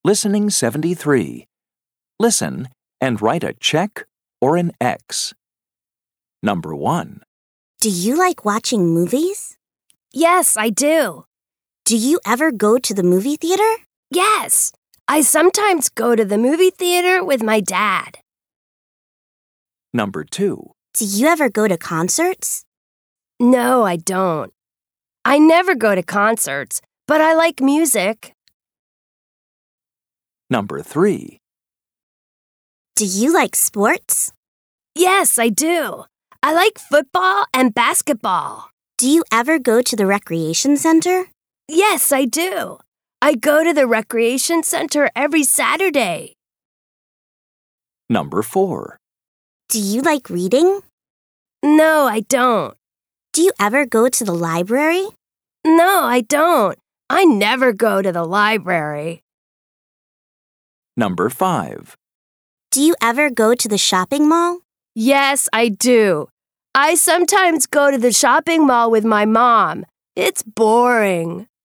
Listening 73. Listen and write a check or an X. Number 1. Do you like watching movies? Yes, I do. Do you ever go to the movie theater? Yes, I sometimes go to the movie theater with my dad. Number 2. Do you ever go to concerts? No, I don't. I never go to concerts, but I like music. Number 3. Do you like sports? Yes, I do. I like football and basketball. Do you ever go to the recreation center? Yes, I do. I go to the recreation center every Saturday. Number 4. Do you like reading? No, I don't. Do you ever go to the library? No, I don't. I never go to the library. Number 5. Do you ever go to the shopping mall? Yes, I do. I sometimes go to the shopping mall with my mom. It's boring.